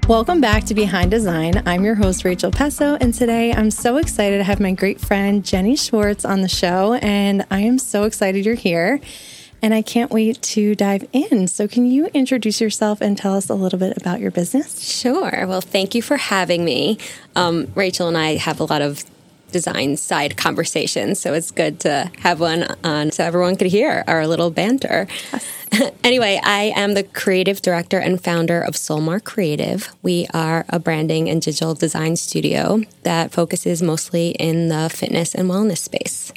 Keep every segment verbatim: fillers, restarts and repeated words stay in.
Welcome back to Behind Design. I'm your host, Rachel Pesso, and today I'm so excited to have my great friend, Jenny Schwartz, on the show, and I am so excited you're here, and I can't wait to dive in. So can you introduce yourself and tell us a little bit about your business? Sure. Well, thank you for having me. Um, Rachel and I have a lot of design side conversations, so it's good to have one on so everyone could hear our little banter. Yes. Anyway, I am the creative director and founder of Soulmar Creative. We are a branding and digital design studio that focuses mostly in the fitness and wellness space.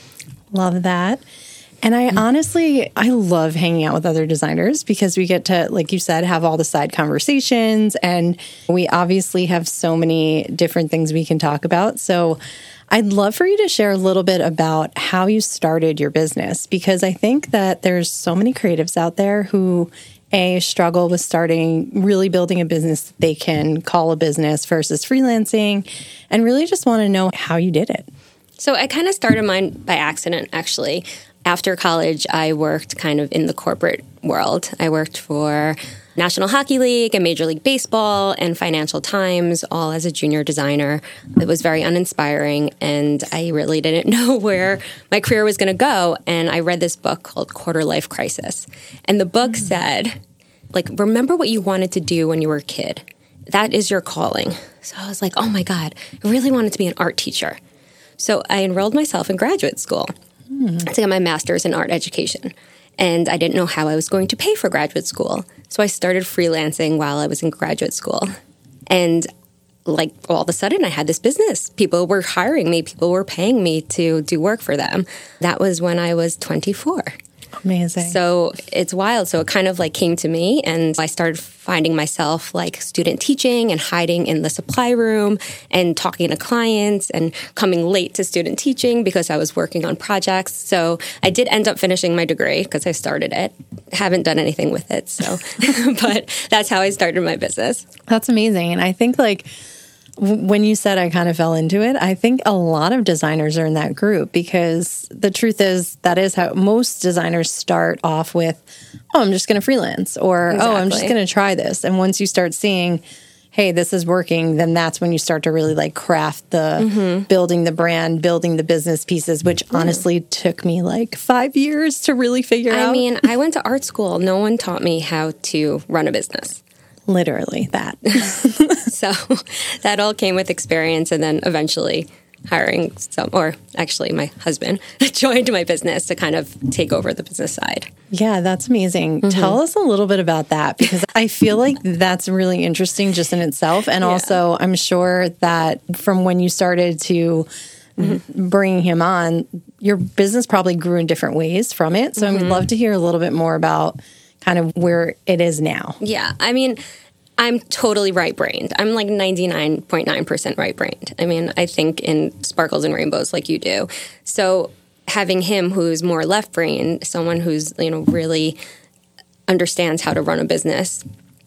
Love that. And I honestly, I love hanging out with other designers because we get to, like you said, have all the side conversations, and we obviously have so many different things we can talk about. So I'd love for you to share a little bit about how you started your business, because I think that there's so many creatives out there who, A, struggle with starting, really building a business that they can call a business versus freelancing, and really just want to know how you did it. So I kind of started mine by accident, actually. After college, I worked kind of in the corporate world. I worked for National Hockey League and Major League Baseball and Financial Times, all as a junior designer. It was very uninspiring, and I really didn't know where my career was going to go. And I read this book called Quarter Life Crisis. And the book mm. said, like, remember what you wanted to do when you were a kid. That is your calling. So I was like, oh my God, I really wanted to be an art teacher. So I enrolled myself in graduate school mm. to get my master's in art education. And I didn't know how I was going to pay for graduate school. So I started freelancing while I was in graduate school. And like all of a sudden I had this business. People were hiring me. People were paying me to do work for them. That was when I was twenty-four. Amazing. So it's wild. So it kind of like came to me, and I started finding myself like student teaching and hiding in the supply room and talking to clients and coming late to student teaching because I was working on projects. So I did end up finishing my degree because I started it. Haven't done anything with it. So, but that's how I started my business. That's amazing. And I think like, when you said I kind of fell into it, I think a lot of designers are in that group, because the truth is that is how most designers start off with, oh, I'm just going to freelance, or, exactly. oh, I'm just going to try this. And once you start seeing, hey, this is working, then that's when you start to really like craft the mm-hmm. building the brand, building the business pieces, which mm. honestly took me like five years to really figure I out. I mean, I went to art school. No one taught me how to run a business. Literally that. So that all came with experience, and then eventually hiring some, or actually my husband joined my business to kind of take over the business side. Yeah, that's amazing. Mm-hmm. Tell us a little bit about that, because I feel like that's really interesting just in itself. And yeah. also, I'm sure that from when you started to mm-hmm. bring him on, your business probably grew in different ways from it. So mm-hmm. I would love to hear a little bit more about kind of where it is now. Yeah. I mean, I'm totally right-brained. I'm like ninety-nine point nine percent right-brained. I mean, I think in sparkles and rainbows like you do. So having him who's more left-brained, someone who's, you know, really understands how to run a business.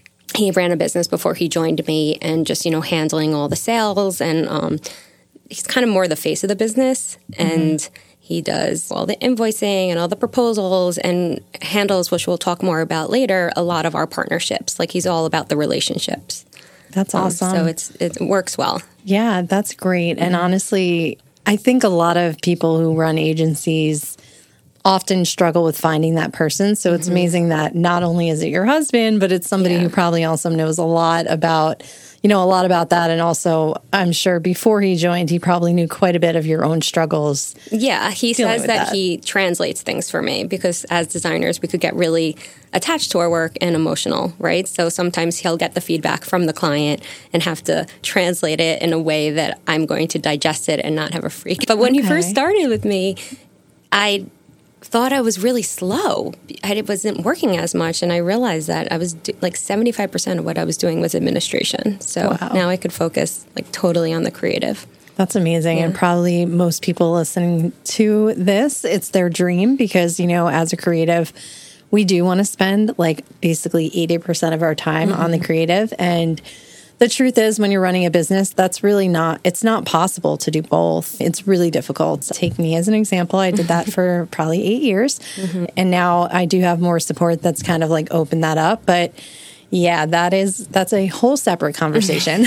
He ran a business before he joined me, and just, you know, handling all the sales, and um, he's kind of more the face of the business. Mm-hmm. And he does all the invoicing and all the proposals, and handles, which we'll talk more about later, a lot of our partnerships. Like, he's all about the relationships. That's awesome. Um, so it's it works well. Yeah, that's great. Mm-hmm. And honestly, I think a lot of people who run agencies often struggle with finding that person. So it's mm-hmm. amazing that not only is it your husband, but it's somebody yeah. who probably also knows a lot about, you know, a lot about that. And also, I'm sure before he joined, he probably knew quite a bit of your own struggles. Yeah, he says that, that he translates things for me, because as designers, we could get really attached to our work and emotional, right? So sometimes he'll get the feedback from the client and have to translate it in a way that I'm going to digest it and not have a freak. But when okay. he first started with me, I thought I was really slow. I wasn't working as much, and I realized that I was do- like seventy-five percent of what I was doing was administration. So wow. now I could focus like totally on the creative. That's amazing. Yeah. And probably most people listening to this, it's their dream, because, you know, as a creative, we do want to spend like basically eighty percent of our time mm-hmm. on the creative. And the truth is, when you're running a business, that's really not, it's not possible to do both. It's really difficult. Take me as an example. I did that for probably eight years. Mm-hmm. And now I do have more support that's kind of like opened that up. But Yeah, that is, that's a whole separate conversation.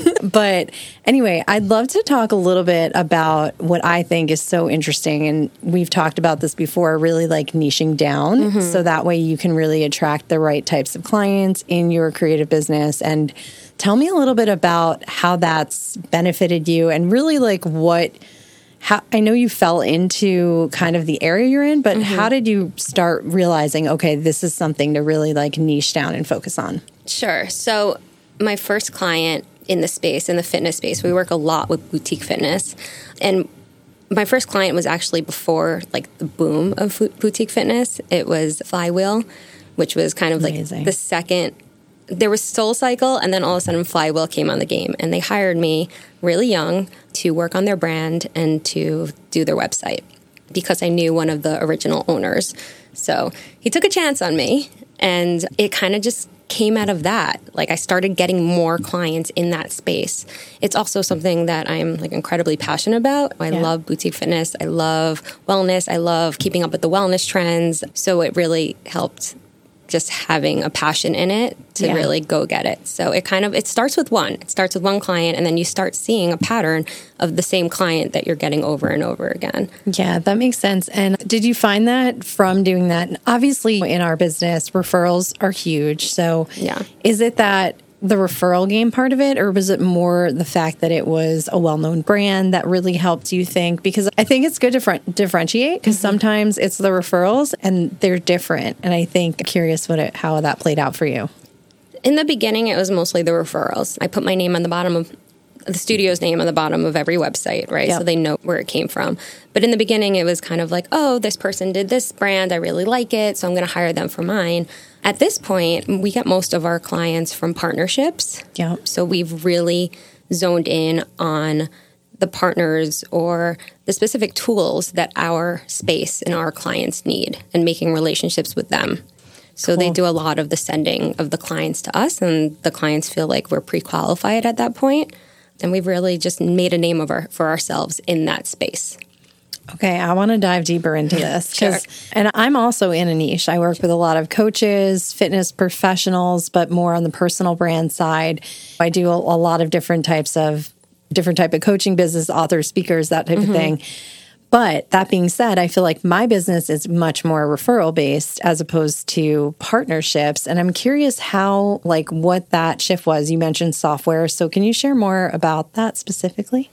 But anyway, I'd love to talk a little bit about what I think is so interesting. And we've talked about this before, really like niching down. Mm-hmm. So that way you can really attract the right types of clients in your creative business. And tell me a little bit about how that's benefited you and really like what, how, I know you fell into kind of the area you're in, but mm-hmm. how did you start realizing, okay, this is something to really like niche down and focus on? Sure. So my first client in the space, in the fitness space, we work a lot with boutique fitness. And my first client was actually before like the boom of boutique fitness. It was Flywheel, which was kind of Amazing. like the second. There was SoulCycle, and then all of a sudden Flywheel came on the game. And they hired me really young to work on their brand and to do their website because I knew one of the original owners. So he took a chance on me, and it kind of just came out of that. Like I started getting more clients in that space. It's also something that I'm like incredibly passionate about. I yeah. love boutique fitness. I love wellness. I love keeping up with the wellness trends. So it really helped just having a passion in it to yeah. really go get it. So it kind of, it starts with one. It starts with one client, and then you start seeing a pattern of the same client that you're getting over and over again. Yeah, that makes sense. And did you find that from doing that? Obviously, in our business, referrals are huge. So yeah. is it that the referral game part of it, or was it more the fact that it was a well-known brand that really helped you think? Because I think it's good to fr- differentiate, because mm-hmm. sometimes it's the referrals and they're different. And I think I'm curious what it, how that played out for you. In the beginning, it was mostly the referrals. I put my name on the bottom of the studio's name on the bottom of every website, right? Yep. So they know where it came from. But in the beginning, it was kind of like, oh, this person did this brand. I really like it, so I'm going to hire them for mine. At this point, we get most of our clients from partnerships. Yeah. So we've really zoned in on the partners or the specific tools that our space and our clients need, and making relationships with them. So cool. They do a lot of the sending of the clients to us, and the clients feel like we're pre-qualified at that point. And we've really just made a name of our, for ourselves in that space. Okay, I want to dive deeper into this. Sure. And I'm also in a niche. I work with a lot of coaches, fitness professionals, but more on the personal brand side. I do a, a lot of different types of, different type of coaching business, authors, speakers, that type mm-hmm. of thing. But that being said, I feel like my business is much more referral based as opposed to partnerships. And I'm curious how, like, what that shift was. You mentioned software. So can you share more about that specifically?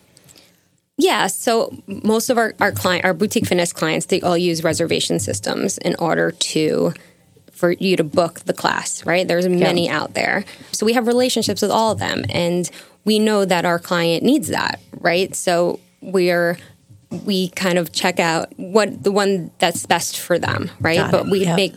Yeah. So most of our, our client, our boutique fitness clients, they all use reservation systems in order to, for you to book the class, right? There's many yeah. out there. So we have relationships with all of them, and we know that our client needs that, right? So we're, we kind of check out what the one that's best for them, right? Got but it. we yep. make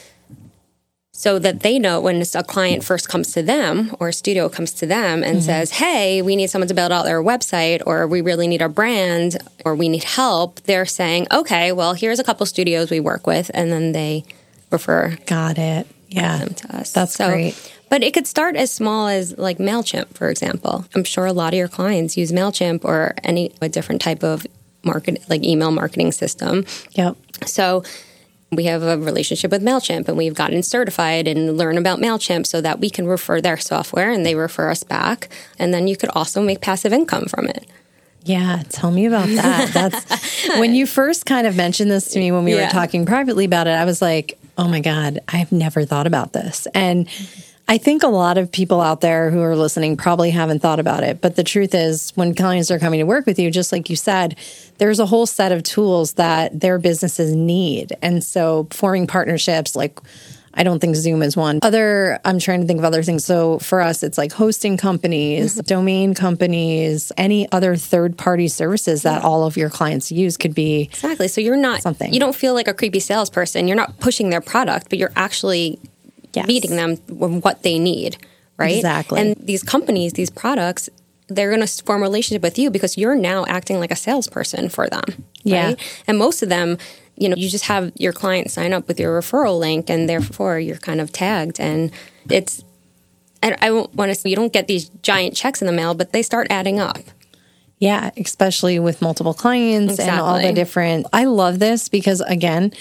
so that they know when a client first comes to them or a studio comes to them and mm-hmm. says, hey, we need someone to build out their website, or we really need our brand, or we need help. They're saying, okay, well, here's a couple studios we work with, and then they refer Got it. Yeah. them to us. That's so, great. But it could start as small as like MailChimp, for example. I'm sure a lot of your clients use MailChimp or any a different type of market, like email marketing system. Yep. So we have a relationship with MailChimp, and we've gotten certified and learn about MailChimp so that we can refer their software and they refer us back. And then you could also make passive income from it. Yeah, tell me about that. That's when you first kind of mentioned this to me when we yeah. were talking privately about it, I was like, oh my God, I've never thought about this. And I think a lot of people out there who are listening probably haven't thought about it. But the truth is, when clients are coming to work with you, just like you said, there's a whole set of tools that their businesses need. And so forming partnerships, like, I don't think Zoom is one. Other, I'm trying to think of other things. So for us, it's like hosting companies, mm-hmm. domain companies, any other third-party services that all of your clients use could be exactly. So you're not something. You don't feel like a creepy salesperson. You're not pushing their product, but you're actually yes. meeting them with what they need, right? Exactly. And these companies, these products, they're going to form a relationship with you because you're now acting like a salesperson for them, right? Yeah. And most of them, you know, you just have your client sign up with your referral link, and therefore you're kind of tagged. And it's, I, I won't want to say you don't get these giant checks in the mail, but they start adding up. Yeah, especially with multiple clients exactly. and all the different. I love this because, again,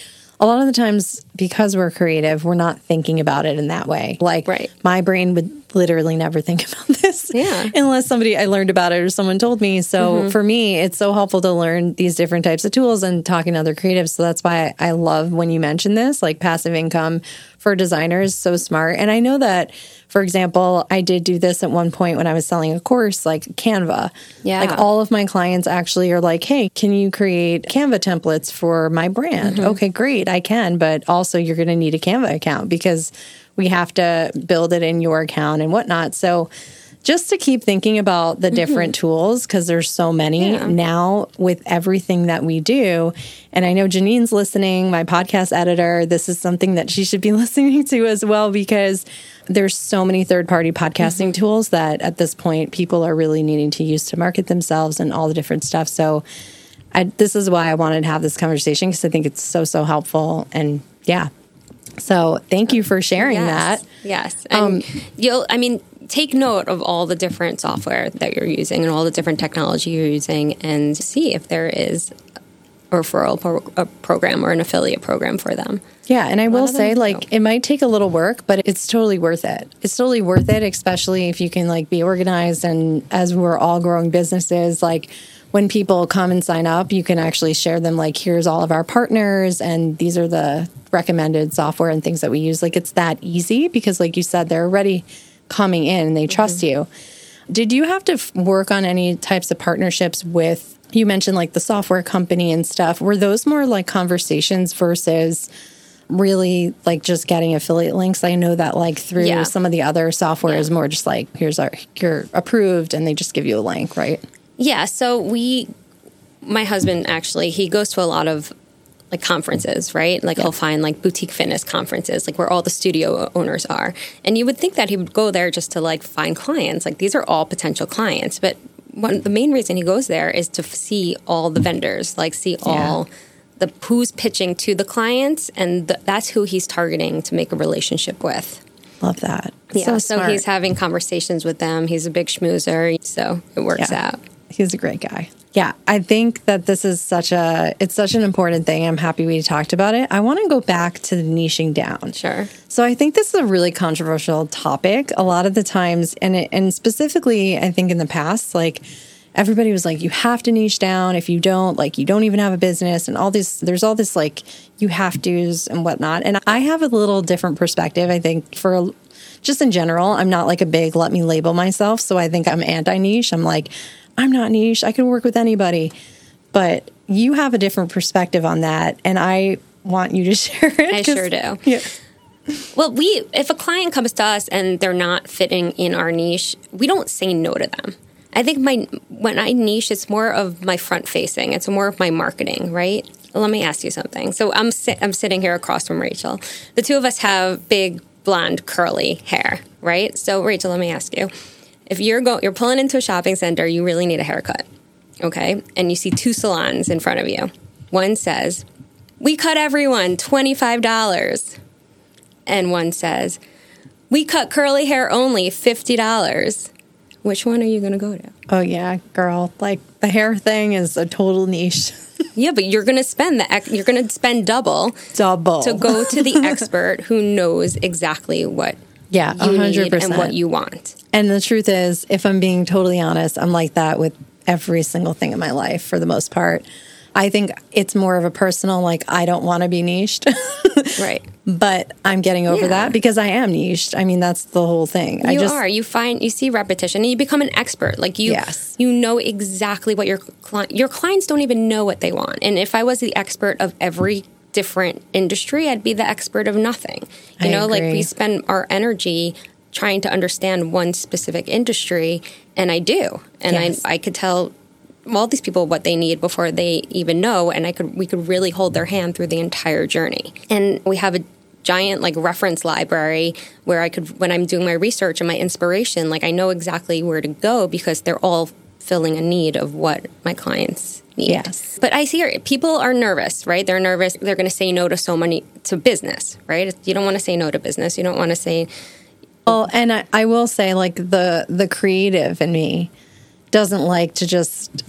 a lot of the times, because we're creative, we're not thinking about it in that way. Like, right. my brain would literally never think about this yeah. unless somebody, I learned about it or someone told me. So mm-hmm. for me, it's so helpful to learn these different types of tools and talking to other creatives. So that's why I love when you mention this, like passive income for designers, so smart. And I know that, for example, I did do this at one point when I was selling a course, like Canva. Yeah. Like all of my clients actually are like, hey, can you create Canva templates for my brand? Mm-hmm. Okay, great, I can. But also you're going to need a Canva account because we have to build it in your account and whatnot. So just to keep thinking about the different mm-hmm. tools, because there's so many yeah. now with everything that we do. And I know Janine's listening, my podcast editor. This is something that she should be listening to as well, because there's so many third-party podcasting mm-hmm. tools that at this point people are really needing to use to market themselves and all the different stuff. So I, this is why I wanted to have this conversation, because I think it's so, so helpful. And yeah. So thank you for sharing yes. that. Yes. And um, you'll, I mean, take note of all the different software that you're using and all the different technology you're using, and see if there is a referral pro- a program or an affiliate program for them. Yeah. And I will say, like, it might take a little work, but it's totally worth it. It's totally worth it, especially if you can, like, be organized. And as we're all growing businesses, like, when people come and sign up, you can actually share them, like, here's all of our partners, and these are the recommended software and things that we use. Like, it's that easy because, like you said, they're already coming in and they trust mm-hmm. you. Did you have to f- work on any types of partnerships with, you mentioned like the software company and stuff. Were those more like conversations versus really like just getting affiliate links? I know that like through yeah. some of the other software yeah. is more just like, here's our, you're approved, and they just give you a link, right? Yeah. So we, my husband actually, he goes to a lot of like conferences, right? Like yeah. he'll find like boutique fitness conferences, like where all the studio owners are. And you would think that he would go there just to like find clients. Like these are all potential clients. But one, the main reason he goes there is to f- see all the vendors, like see all yeah. the who's pitching to the clients. And th- that's who he's targeting to make a relationship with. Love that. Yeah. So, so he's having conversations with them. He's a big schmoozer. So it works yeah. out. He's a great guy. Yeah, I think that this is such a, it's such an important thing. I'm happy we talked about it. I want to go back to the niching down. Sure. So I think this is a really controversial topic a lot of the times. And it, and specifically, I think in the past, like everybody was like, you have to niche down. If you don't, like you don't even have a business, and all this, there's all this like you have to's and whatnot. And I have a little different perspective, I think, for just in general. I'm not like a big, let me label myself. So I think I'm anti-niche. I'm like, I'm not niche. I can work with anybody. But you have a different perspective on that, and I want you to share it. I sure do. Yeah. Well, we if a client comes to us and they're not fitting in our niche, we don't say no to them. I think my when I niche, it's more of my front facing. It's more of my marketing, right? Let me ask you something. So I'm si- I'm sitting here across from Rachel. The two of us have big, blonde, curly hair, right? So Rachel, let me ask you. If you're go, you're pulling into a shopping center, you really need a haircut, okay? And you see two salons in front of you. One says, we cut everyone twenty-five dollars. And one says, we cut curly hair only fifty dollars. Which one are you going to go to? Oh, yeah, girl. Like, the hair thing is a total niche. Yeah, but you're going to spend the you're going to spend double. Double. To go to the expert who knows exactly what yeah, you one hundred percent. need and what you want. And the truth is, if I'm being totally honest, I'm like that with every single thing in my life for the most part. I think it's more of a personal, like, I don't want to be niched. Right. But I'm getting over yeah. that because I am niched. I mean, that's the whole thing. You I just, are. You find, you see repetition and you become an expert. Like you, yes. you know exactly what your client, your clients don't even know what they want. And if I was the expert of every different industry, I'd be the expert of nothing. You I know, agree. like we spend our energy trying to understand one specific industry, and I do. And yes. I, I could tell all these people what they need before they even know, and I could we could really hold their hand through the entire journey. And we have a giant like reference library where I could, when I'm doing my research and my inspiration, like I know exactly where to go because they're all filling a need of what my clients need. Yes. But I see people are nervous, right? They're nervous. They're going to say no to so many, to business, right? You don't want to say no to business. You don't want to say. Well, and I, I will say like the, the creative in me doesn't like to just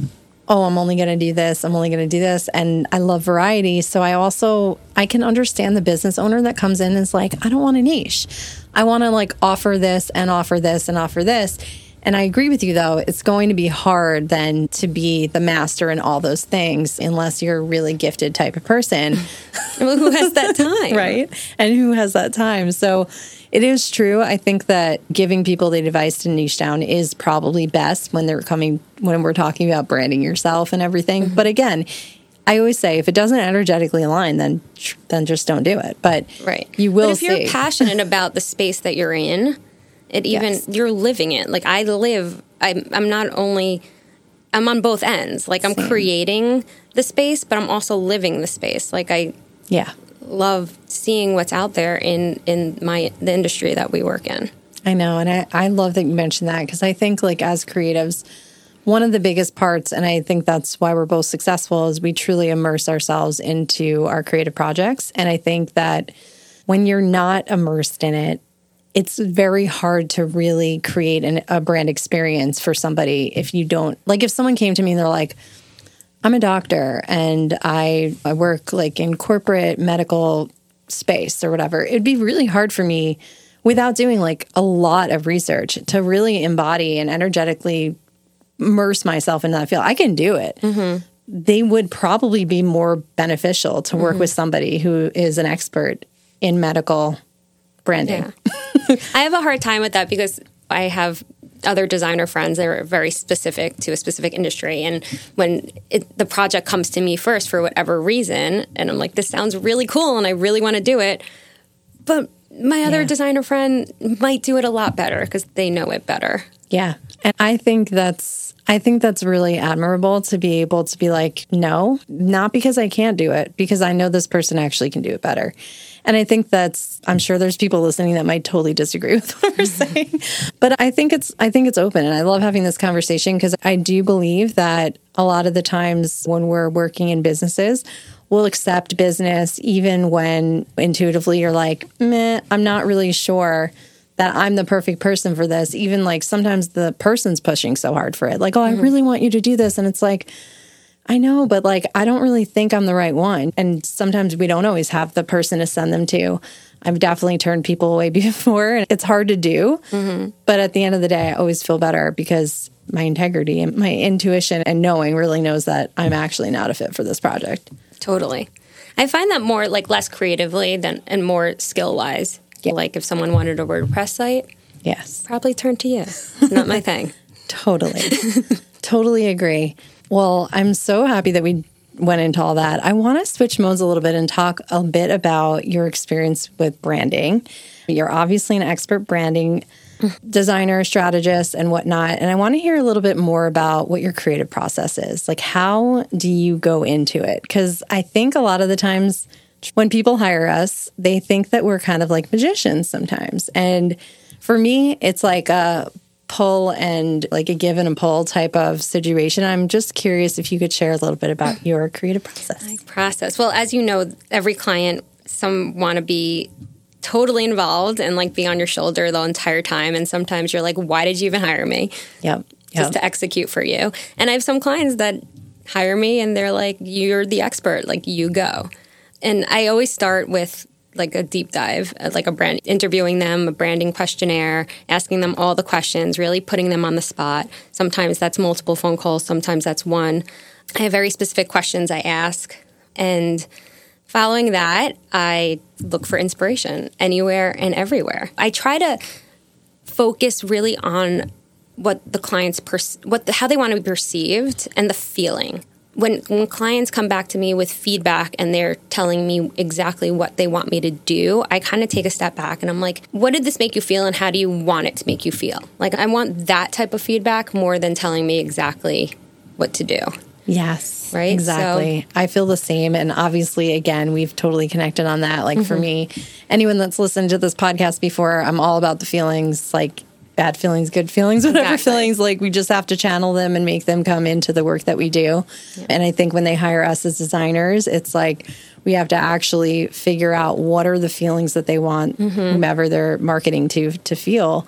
oh, I'm only going to do this. I'm only going to do this. And I love variety. So I also, I can understand the business owner that comes in and is like, I don't want a niche. I want to like offer this and offer this and offer this. And I agree with you, though. It's going to be hard then to be the master in all those things unless you're a really gifted type of person. Well, who has that time? Right. And who has that time? So it is true. I think that giving people the advice to niche down is probably best when they're coming, when we're talking about branding yourself and everything. Mm-hmm. But again, I always say if it doesn't energetically align, then then just don't do it. But right. you will but if see. You're passionate about the space that you're in, it even yes. you're living it. Like I live, I'm, I'm not only, I'm on both ends. Like I'm Same. creating the space, but I'm also living the space. Like I yeah. love seeing what's out there in, in my the industry that we work in. I know. And I, I love that you mentioned that because I think like as creatives, one of the biggest parts, and I think that's why we're both successful, is we truly immerse ourselves into our creative projects. And I think that when you're not immersed in it, it's very hard to really create an, a brand experience for somebody if you don't, like if someone came to me and they're like, I'm a doctor and I, I work like in corporate medical space or whatever, it'd be really hard for me without doing like a lot of research to really embody and energetically immerse myself in that field. I can do it. Mm-hmm. They would probably be more beneficial to work mm-hmm. with somebody who is an expert in medical branding. Yeah. I have a hard time with that because I have other designer friends that are very specific to a specific industry. And when it, the project comes to me first for whatever reason, and I'm like, this sounds really cool and I really want to do it. But my other yeah. designer friend might do it a lot better because they know it better. Yeah. And I think that's I think that's really admirable to be able to be like, no, not because I can't do it, because I know this person actually can do it better. And I think that's, I'm sure there's people listening that might totally disagree with what we're saying. But I think it's, I think it's open. And I love having this conversation because I do believe that a lot of the times when we're working in businesses, we'll accept business even when intuitively you're like, meh, I'm not really sure that I'm the perfect person for this. Even like sometimes the person's pushing so hard for it. Like, oh, I really want you to do this. And it's like, I know, but like, I don't really think I'm the right one. And sometimes we don't always have the person to send them to. I've definitely turned people away before. And it's hard to do. Mm-hmm. But at the end of the day, I always feel better because my integrity and my intuition and knowing really knows that I'm actually not a fit for this project. Totally. I find that more like less creatively than and more skill wise. Yeah. Like if someone wanted a WordPress site, yes, probably turn to you. It's not my thing. Totally. Totally agree. Well, I'm so happy that we went into all that. I want to switch modes a little bit and talk a bit about your experience with branding. You're obviously an expert branding designer, strategist, and whatnot. And I want to hear a little bit more about what your creative process is. Like, how do you go into it? Because I think a lot of the times when people hire us, they think that we're kind of like magicians sometimes. And for me, it's like a pull and like a give and a pull type of situation. I'm just curious if you could share a little bit about your creative process. Process. Well, as you know, every client, some want to be totally involved and like be on your shoulder the entire time. And sometimes you're like, why did you even hire me? Yep. Just yep. to execute for you. And I have some clients that hire me and they're like, you're the expert, like you go. And I always start with like a deep dive, like a brand, interviewing them, a branding questionnaire, asking them all the questions, really putting them on the spot. Sometimes that's multiple phone calls. Sometimes that's one. I have very specific questions I ask. And following that, I look for inspiration anywhere and everywhere. I try to focus really on what the clients, pers- what the, how they want to be perceived and the feeling. When when clients come back to me with feedback and they're telling me exactly what they want me to do, I kind of take a step back and I'm like, what did this make you feel and how do you want it to make you feel? Like, I want that type of feedback more than telling me exactly what to do. Yes. Right? Exactly. So, I feel the same. And obviously, again, we've totally connected on that. Like, mm-hmm. for me, anyone that's listened to this podcast before, I'm all about the feelings, like bad feelings, good feelings, whatever exactly. feelings, like we just have to channel them and make them come into the work that we do. Yeah. And I think when they hire us as designers, it's like we have to actually figure out what are the feelings that they want mm-hmm. whomever they're marketing to to feel.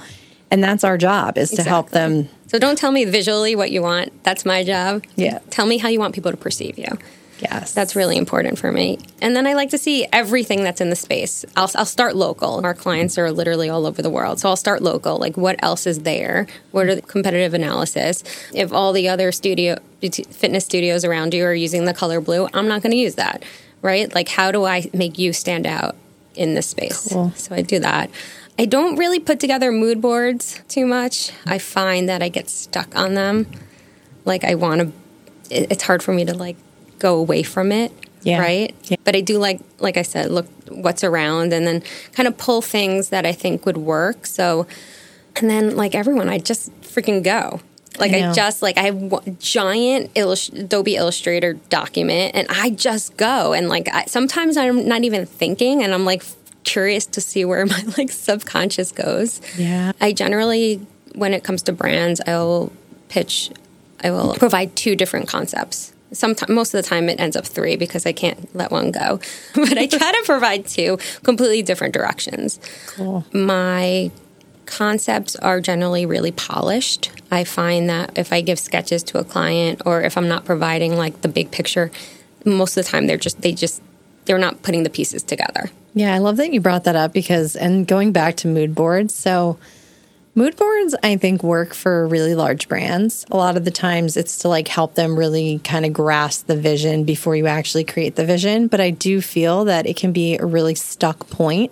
And that's our job, is Exactly. to help them. So don't tell me visually what you want. That's my job. Yeah. Tell me how you want people to perceive you. Yes. That's really important for me. And then I like to see everything that's in the space. I'll, I'll start local. Our clients are literally all over the world. So I'll start local. Like, what else is there? What are the competitive analysis? If all the other studio fitness studios around you are using the color blue, I'm not going to use that, right? Like, how do I make you stand out in this space? Cool. So I do that. I don't really put together mood boards too much. I find that I get stuck on them. Like, I want to, it, it's hard for me to, like, go away from it, yeah. right? Yeah. But I do like, like I said, look what's around and then kind of pull things that I think would work. So, and then like everyone, I just freaking go. Like I, I just like, I have one giant illust- Adobe Illustrator document and I just go. And like, I, sometimes I'm not even thinking and I'm like curious to see where my like subconscious goes. Yeah. I generally, when it comes to brands, I will pitch, I will provide two different concepts. Sometimes, most of the time it ends up three because I can't let one go. But I try to provide two completely different directions. Cool. My concepts are generally really polished. I find that if I give sketches to a client or if I'm not providing like the big picture, most of the time they're just, they just, they're not putting the pieces together. Yeah, I love that you brought that up because, and going back to mood boards, so mood boards, I think, work for really large brands. A lot of the times it's to like help them really kind of grasp the vision before you actually create the vision. But I do feel that it can be a really stuck point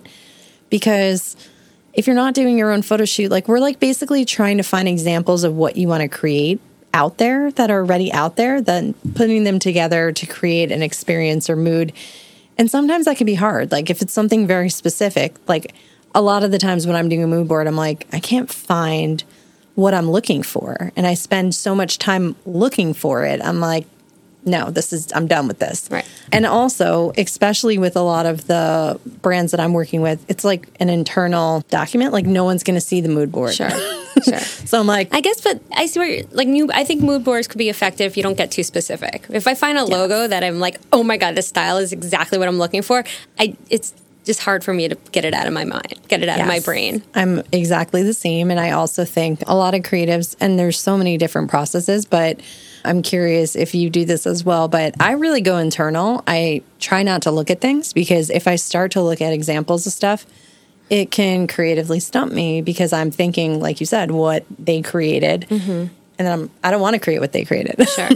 because if you're not doing your own photo shoot, like we're like basically trying to find examples of what you want to create out there that are already out there, then putting them together to create an experience or mood. And sometimes that can be hard. Like if it's something very specific, like a lot of the times when I'm doing a mood board, I'm like, I can't find what I'm looking for. And I spend so much time looking for it. I'm like, no, this is, I'm done with this. Right. And also, especially with a lot of the brands that I'm working with, it's like an internal document. Like no one's going to see the mood board. Sure. Sure. So I'm like, I guess, but I see where you're, like new, I think mood boards could be effective if you don't get too specific. If I find a yeah. logo that I'm like, oh my God, this style is exactly what I'm looking for, I it's just hard for me to get it out of my mind, get it out yes. of my brain. I'm exactly the same. And I also think a lot of creatives, and there's so many different processes, but I'm curious if you do this as well. But I really go internal. I try not to look at things because if I start to look at examples of stuff, it can creatively stump me because I'm thinking, like you said, what they created. Mm-hmm. And then I'm, I don't want to create what they created. Sure.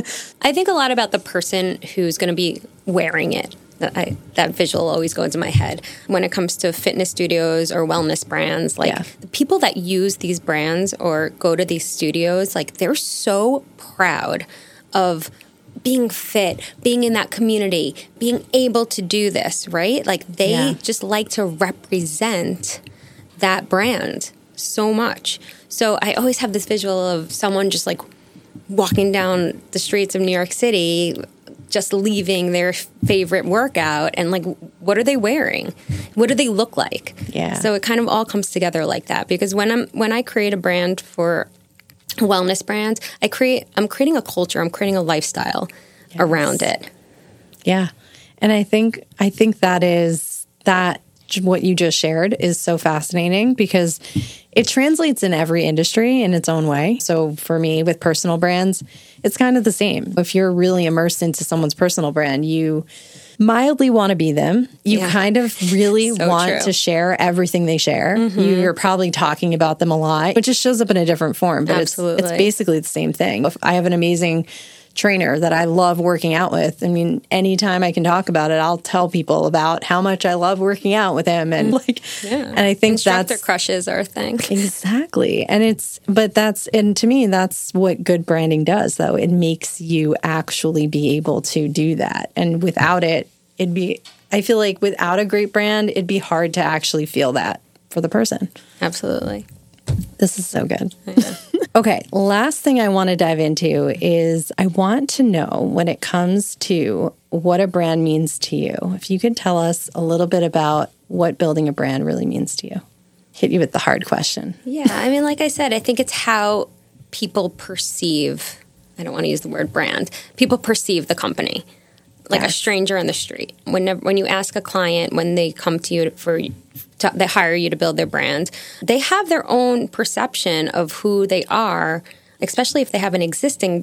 I think a lot about the person who's going to be wearing it. That, I, that visual always goes into my head. When it comes to fitness studios or wellness brands, like yeah. the people that use these brands or go to these studios, like they're so proud of being fit, being in that community, being able to do this, right? Like they yeah. just like to represent that brand so much. So I always have this visual of someone just like walking down the streets of New York City, just leaving their favorite workout and like, what are they wearing? What do they look like? Yeah. So it kind of all comes together like that because when I'm, when I create a brand for wellness brands, I create, I'm creating a culture, I'm creating a lifestyle yes. around it. Yeah. And I think, I think that is that what you just shared is so fascinating because it translates in every industry in its own way. So for me with personal brands, it's kind of the same. If you're really immersed into someone's personal brand, you mildly want to be them. You yeah. kind of really so want true. to share everything they share. Mm-hmm. You're probably talking about them a lot. It just shows up in a different form, but Absolutely. it's it's basically the same thing. If I have an amazing trainer that I love working out with. I mean, anytime I can talk about it, I'll tell people about how much I love working out with him. And like, yeah. and I think Instructor that's crushes are a thing. Exactly. And it's, but that's, and to me, that's what good branding does though. It makes you actually be able to do that. And without it, it'd be, I feel like without a great brand, it'd be hard to actually feel that for the person. Absolutely. This is so good. Okay, last thing I want to dive into is I want to know when it comes to what a brand means to you. If you could tell us a little bit about what building a brand really means to you. Hit you with the hard question. Yeah, I mean, like I said, I think it's how people perceive, I don't want to use the word brand, people perceive the company. Like yes. a stranger on the street. Whenever, when you ask a client, when they come to you for to, they hire you to build their brand, they have their own perception of who they are, especially if they have an existing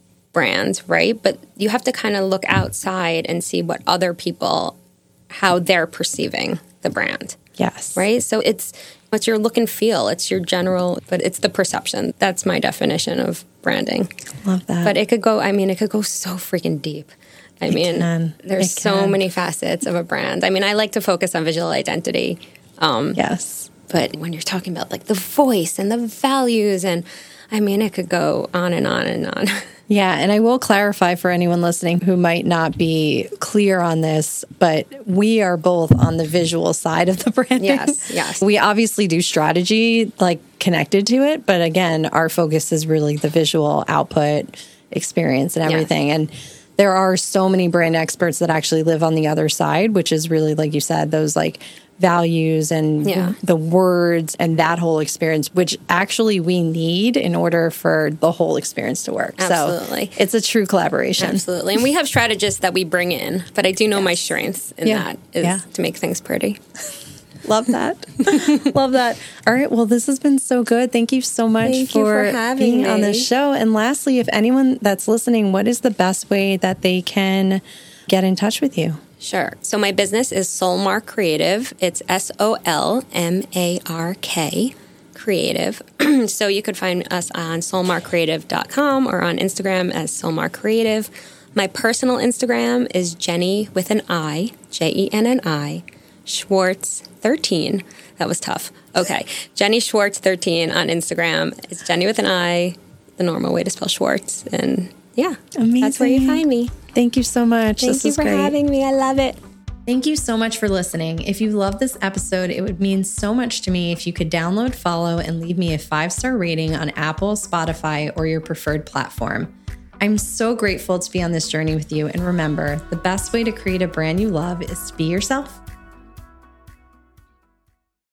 brand, right? But you have to kind of look outside and see what other people, how they're perceiving the brand. Yes. Right? So it's it's your look and feel. It's your general, but it's the perception. That's my definition of branding. Love that. But it could go, I mean, it could go so freaking deep. I It mean, can. there's It so can. many facets of a brand. I mean, I like to focus on visual identity. Um, Yes. But when you're talking about like the voice and the values, and I mean, it could go on and on and on. Yeah, and I will clarify for anyone listening who might not be clear on this, but we are both on the visual side of the branding. Yes, yes. We obviously do strategy like connected to it, but again, our focus is really the visual output, experience, and everything. Yes. And there are so many brand experts that actually live on the other side, which is really, like you said, those like values and Yeah. the words and that whole experience, which actually we need in order for the whole experience to work. Absolutely. So it's a true collaboration. Absolutely. And we have strategists that we bring in, but I do know my strengths in Yeah. that is Yeah. to make things pretty. Love that. Love that. All right. Well, this has been so good. Thank you so much Thank you for, for having being on me. this show. And lastly, if anyone that's listening, what is the best way that they can get in touch with you? Sure. So my business is Solmark Creative. It's S O L M A R K Creative. So you could find us on solmark creative dot com or on Instagram as Solmark Creative. My personal Instagram is Jenny with an I, J E N N I, Schwartz thirteen. That was tough. Okay. Jenny Schwartz thirteen on Instagram. It's Jenny with an I, the normal way to spell Schwartz. And yeah, Amazing. that's where you find me. Thank you so much. Thank this you is for great. having me. I love it. Thank you so much for listening. If you love this episode, it would mean so much to me if you could download, follow, and leave me a five-star rating on Apple, Spotify, or your preferred platform. I'm so grateful to be on this journey with you. And remember, the best way to create a brand you love is to be yourself.